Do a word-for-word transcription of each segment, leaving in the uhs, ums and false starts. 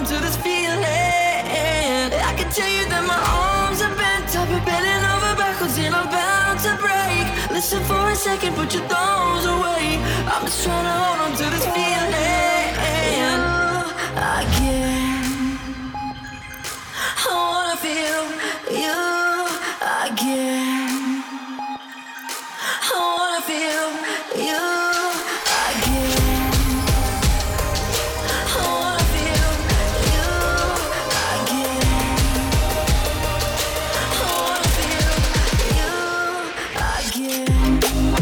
on to this feeling. I can tell you that my arms are bent up, you're bending over backwards and I'm bound to break. Listen for a second, put your thumbs away. I'm just trying to hold on to this feeling. Again, I wanna feel you again. I wanna feel you again. I wanna feel you again. I wanna feel you again.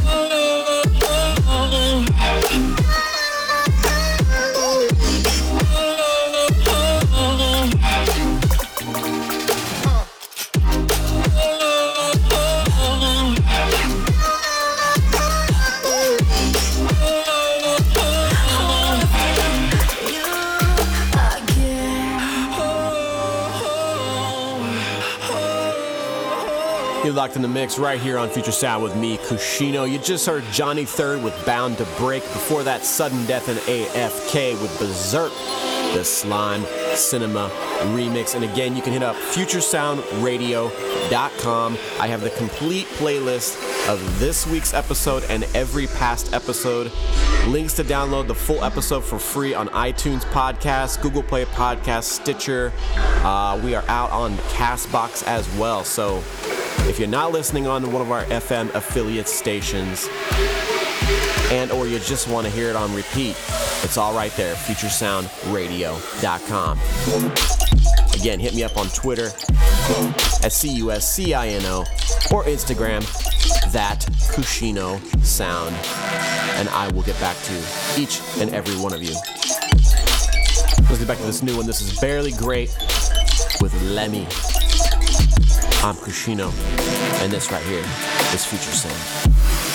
You're locked in the mix right here on Future Sound with me, Kushino. You just heard Johnny Third with Bound to Break. Before that, Sudden Death and A F K with Berserk, the Slime Cinema remix. And again, you can hit up future sound radio dot com. I have the complete playlist of this week's episode and every past episode. Links to download the full episode for free on iTunes Podcast, Google Play Podcast, Stitcher. Uh, we are out on CastBox as well. So if you're not listening on one of our F M affiliate stations and or you just want to hear it on repeat, it's all right there, future sound radio dot com. Again, hit me up on Twitter at C U S C I N O or Instagram, that Kushino Sound, and I will get back to each and every one of you. Let's get back to this new one. This is Barely Great with Lemmy. I'm Kushino, and this right here is Future Sound.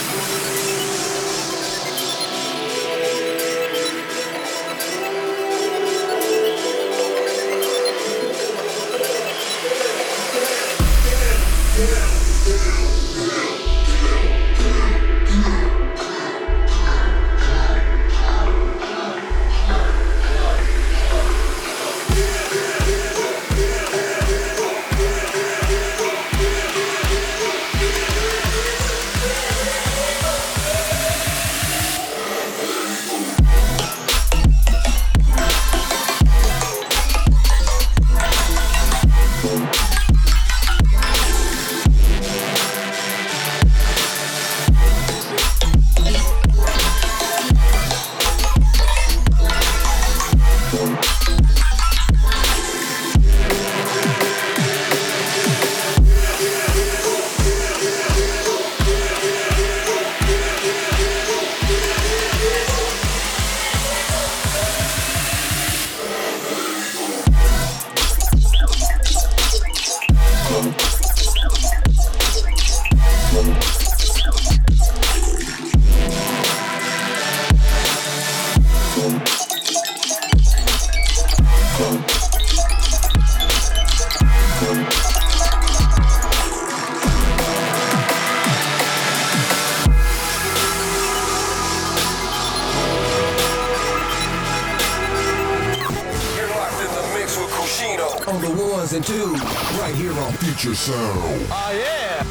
On the ones and twos, right here on Future Sound. Oh, yeah.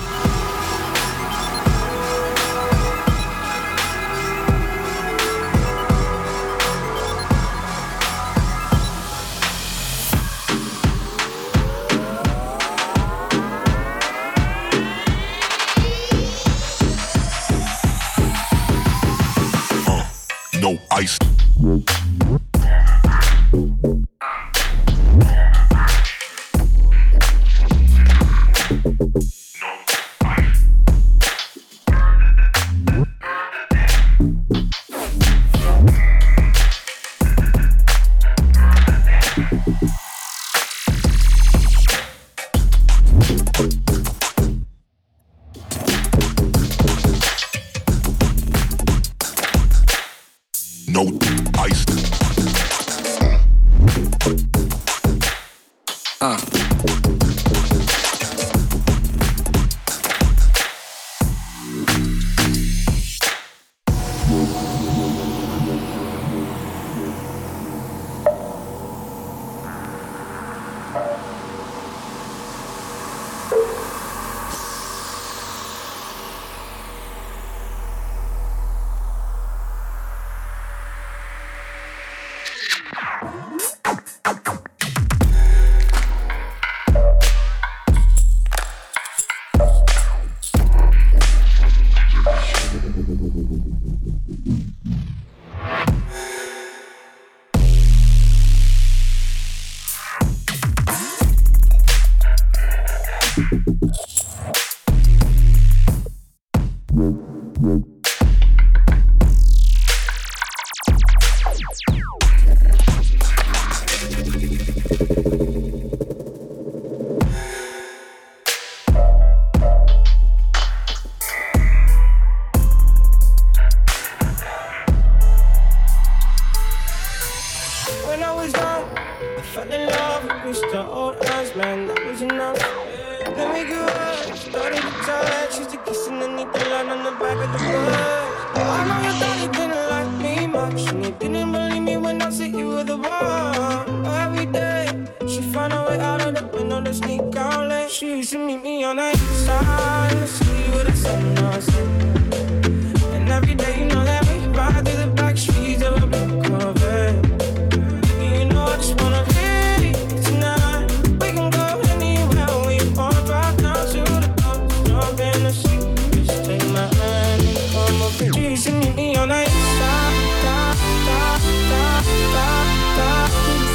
Uh, no ice. No ice. Uh. Switched to old eyes, man, that was enough. Then we grew up, started to touch. Used to kiss underneath the line on the back of the bus. I know you thought you didn't like me much, and you didn't believe me when I said you were the one. Every day, she found her way out of the window to sneak out late. She used to meet me on the east side, in the city with the sun on set. And every day, you know that we ride through the back streets of a blue Corvette. You know I just wanna leave tonight. We can go anywhere we want, drive down to the coast, jump in the sea. Just take my hand and come up here. She used to meet me on the east side, da, da, da, da, da.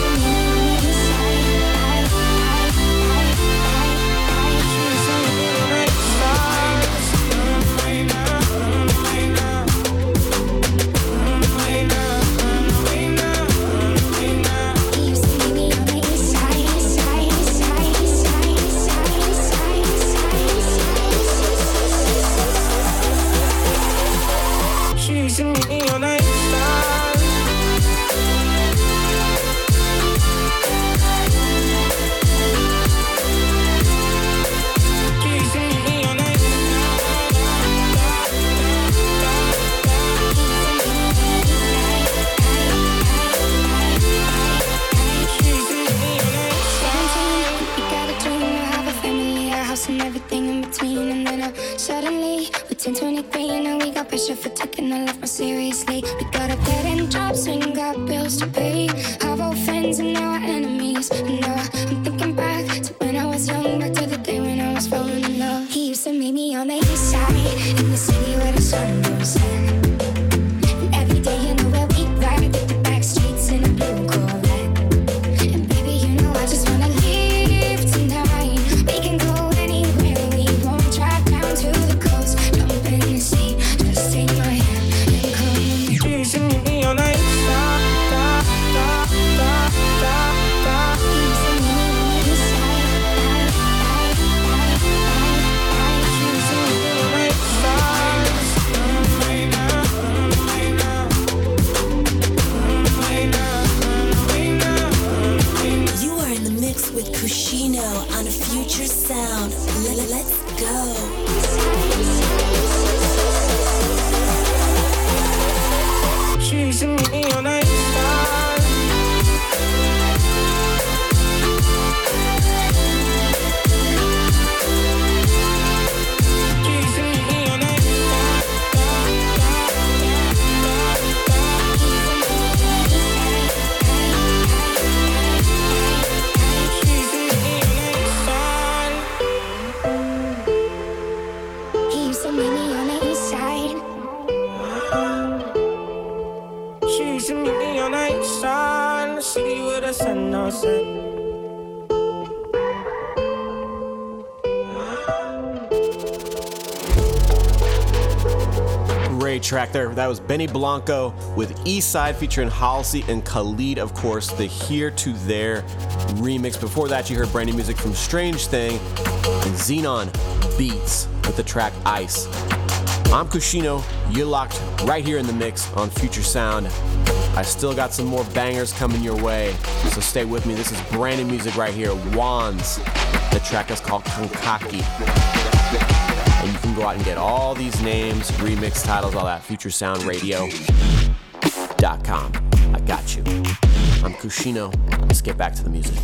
ten twenty-three and now we got pressure for taking our life more seriously. We got a dead end jobs and got bills to pay. Have old friends and now our enemies. And now I'm thinking back to when I was young, back to the day when I was falling in love. He used to meet me on the east side, in the city where the sun goes set. And every day you know where we ride through the back streets in a blue Corvette. And baby, you know I just wanna leave tonight. We can go anywhere we want, drive down to the coast, jump in the sea. Just take my hand and come with me. She used to meet me on the east side, da, da, da, da, da. He used to meet me on the east side, She used to meet me on the east side. Way now, way now, way now, way now. You are in the mix with Kushino on Future Sound. L- let's go. She used to meet me on the east side. She used to meet me on the east side. She used to meet me on the east side. he used to meet me on the east side. She used to meet me on the east side, in the city where the sun don't set. Great track there. That was Benny Blanco with Eastside featuring Halsey and Khalid, of course, the Here to There remix. Before that, you heard brand new music from Strange Thing and Xenon Beats with the track Ice. I'm Kushino. You're locked right here in the mix on Future Sound. I still got some more bangers coming your way, so stay with me. This is brand new music right here, Wands. The track is called Kankaki. And you can go out and get all these names, remix titles, all that, future sound radio dot com. I got you. I'm Kushino. Let's get back to the music.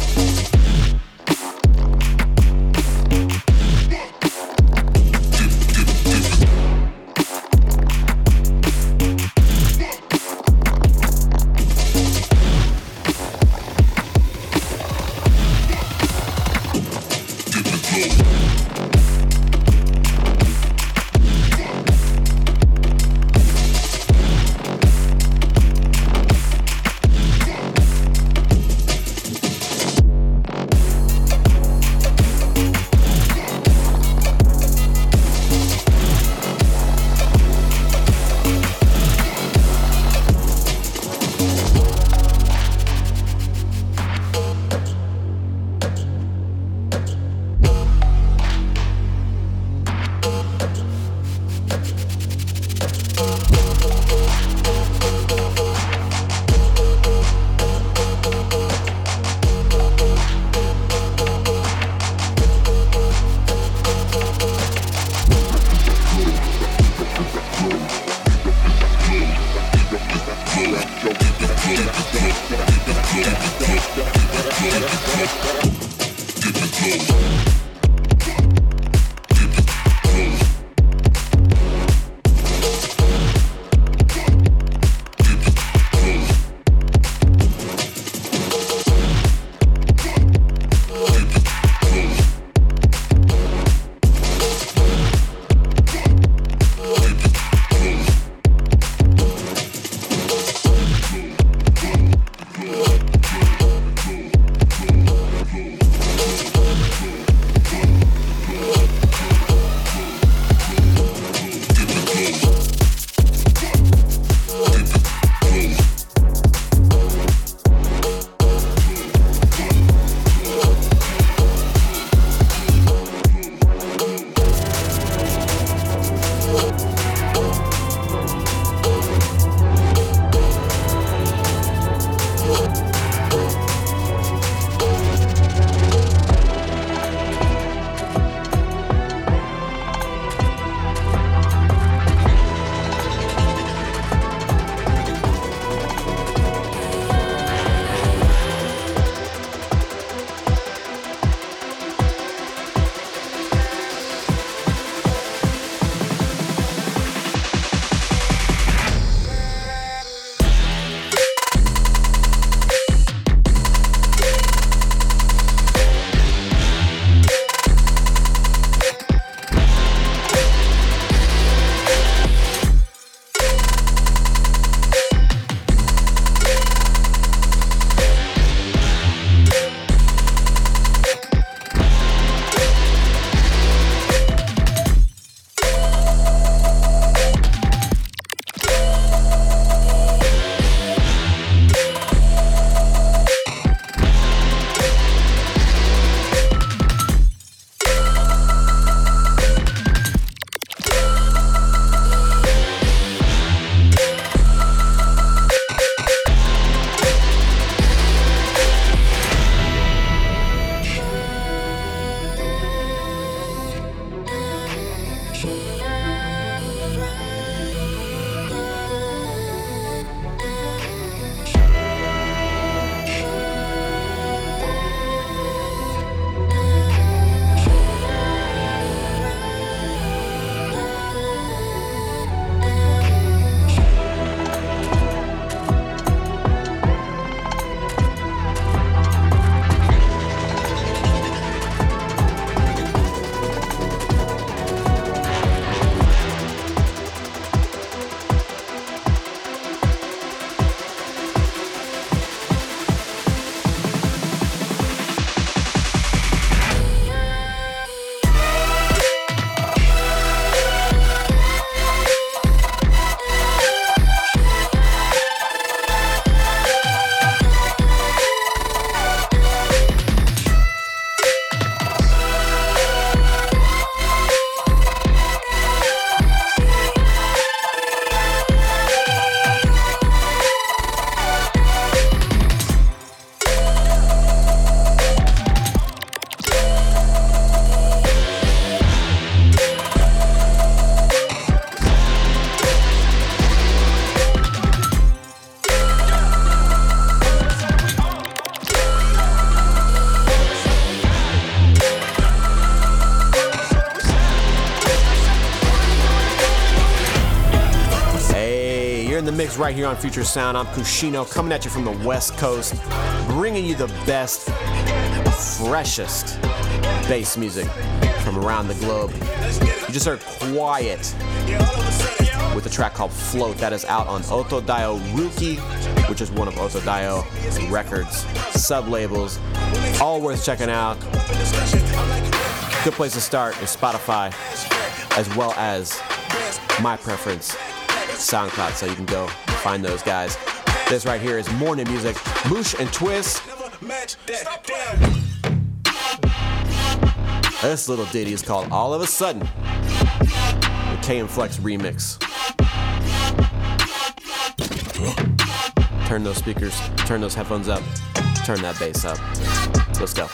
right here on Future Sound. I'm Kushino, coming at you from the West Coast, bringing you the best, freshest bass music from around the globe. You just heard Quiet with a track called Float that is out on Otodayo Ruki, which is one of Otodayo Records sub-labels. All worth checking out. Good place to start is Spotify, as well as my preference, SoundCloud, so you can go find those guys. This right here is more new music, Moosh and Twist. This little ditty is called All of a Sudden, the K M Flex remix. Turn those speakers, turn those headphones up, turn that bass up. Let's go.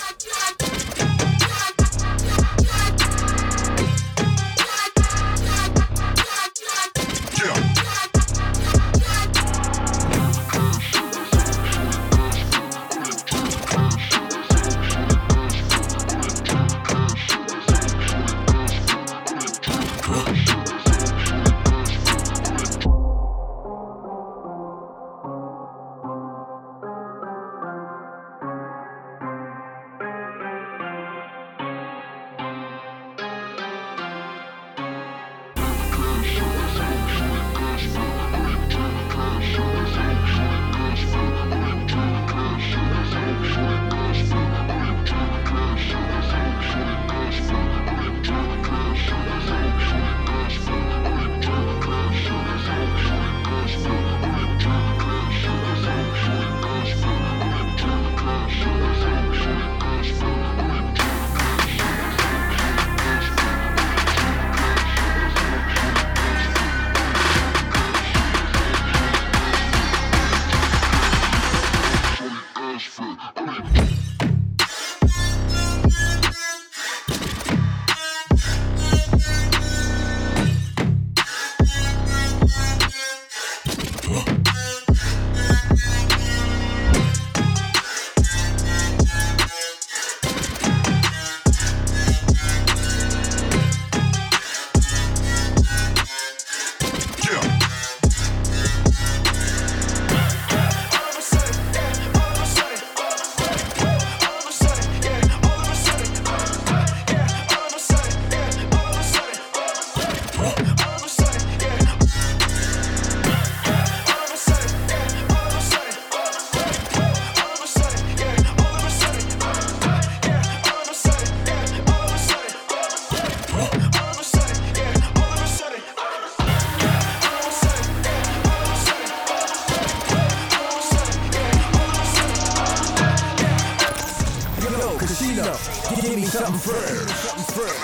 Give me something fresh, something fresh.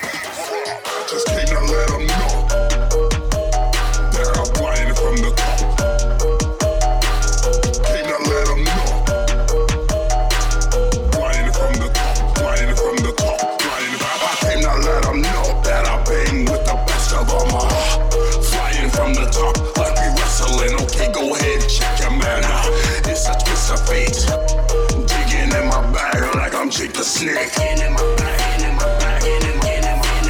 Just came to let them know that I'm flying from the top. Came to let them know. Flying from the top, flying from the top, flying. I came to let them know that I bang with the best of them all. Flying from the top like we wrestling. Okay, go ahead, check your man out. It's a twist of fate. Digging in my bag like I'm Jake the Snake. In my bag, in my bag, in my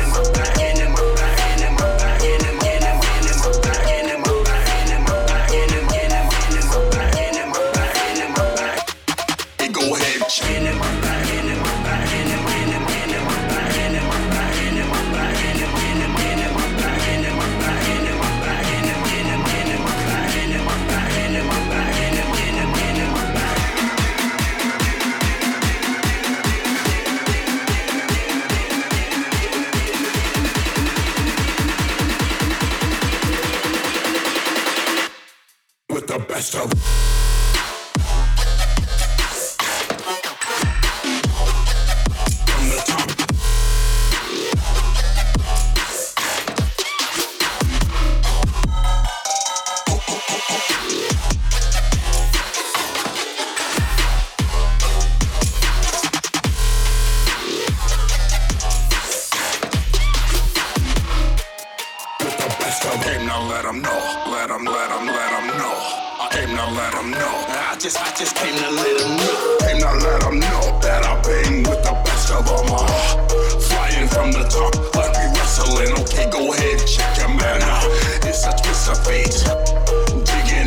best of. From the top. With the best of him, now let him know, let him, let him, let him know. Came to let them know. I just, I just came to let them know. Came to let them know that I bang with the best of them all. Flying from the top like we wrestling. Okay, go ahead, check your man out. It's a twist of fate. Digging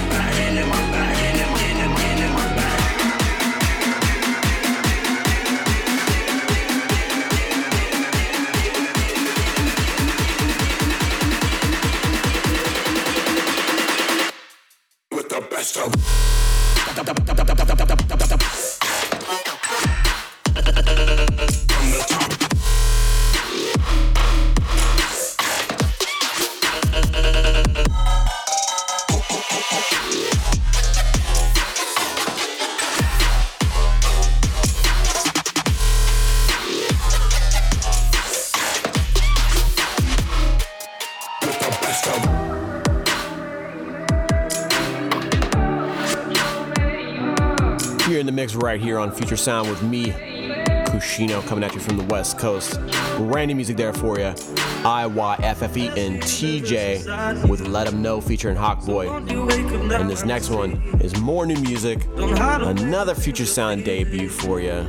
Right here on Future Sound with me, Kushino, coming at you from the West Coast. Randy music there for you. I Y F F E and T J with Let 'Em Know featuring Hawkboy. And this next one is more new music. Another Future Sound debut for you.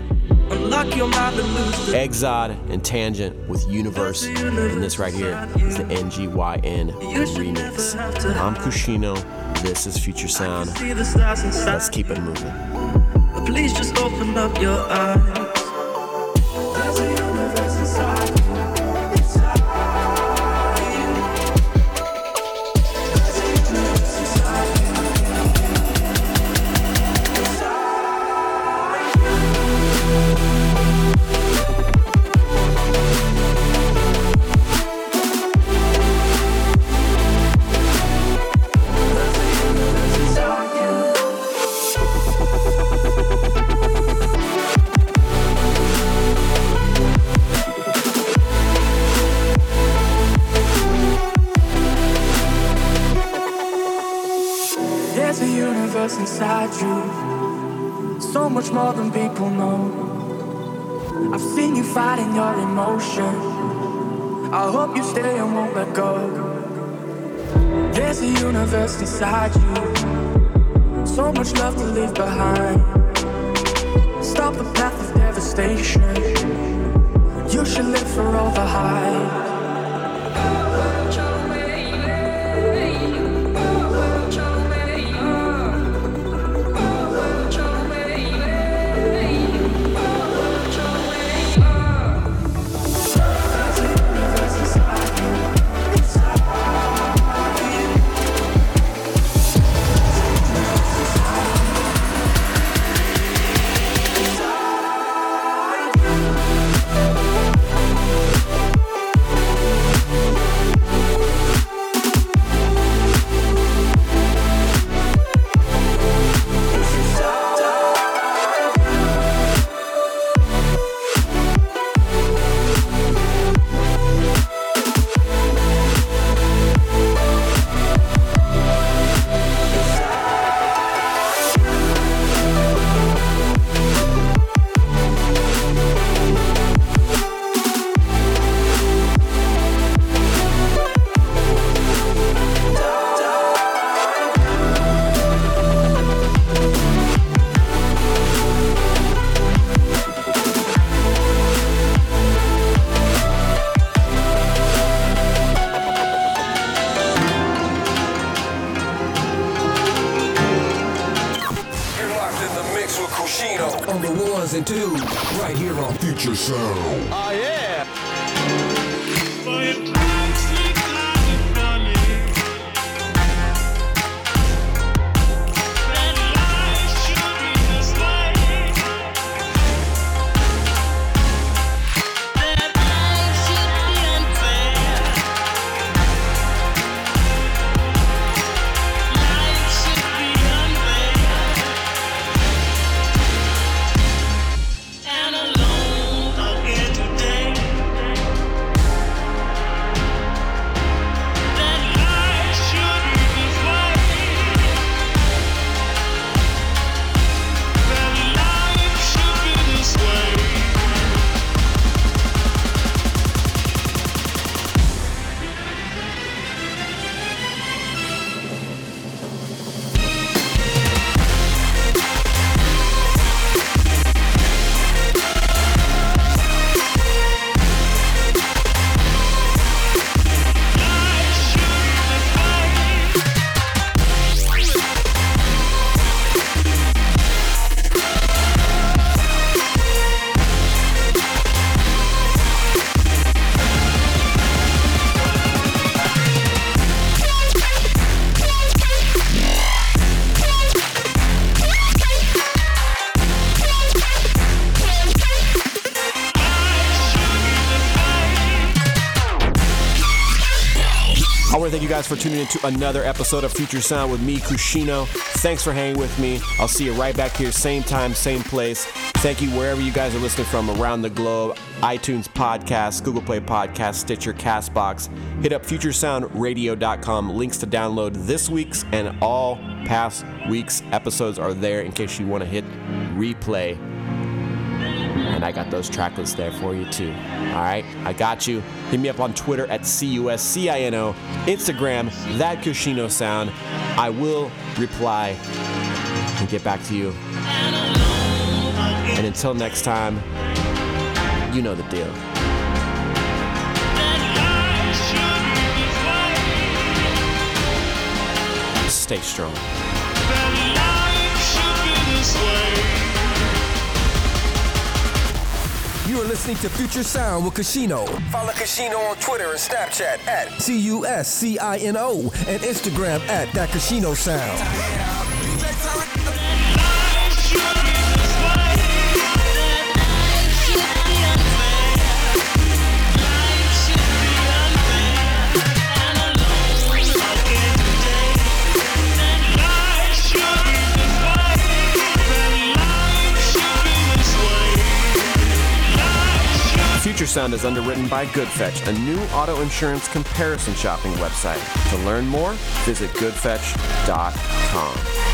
Exod and Tangent with Universe. And this right here is the N G Y N remix. I'm Kushino. This is Future Sound. Let's keep it moving. Please just open up your eyes. There's a universe inside you, inside you. There's a universe inside you, inside you. Inside you, so much more than people know. I've seen you fighting your emotion. I hope you stay and won't let go. There's a universe inside you, so much love to leave behind. Stop the path of devastation. You should live for all the hype. And two, right here on Future Sound. Oh, yeah. And alone again today. want to thank you guys for tuning in to another episode of Future Sound with me, Kushino. Thanks for hanging with me. I'll see you right back here, same time, same place. Thank you wherever you guys are listening from around the globe. iTunes Podcasts, Google Play Podcasts, Stitcher, CastBox. Hit up future sound radio dot com. Links to download this week's and all past week's episodes are there in case you want to hit replay. And I got those track lists there for you too. All right, I got you. Hit me up on Twitter at C U S C I N O, Instagram, That Kushino Sound. I will reply and get back to you. And until next time, you know the deal. Stay strong. You are listening to Future Sound with Kushino. Follow Kushino on Twitter and Snapchat at C U S C I N O and Instagram at That Kushino Sound. Future Sound is underwritten by GoodFetch, a new auto insurance comparison shopping website. To learn more, visit good fetch dot com.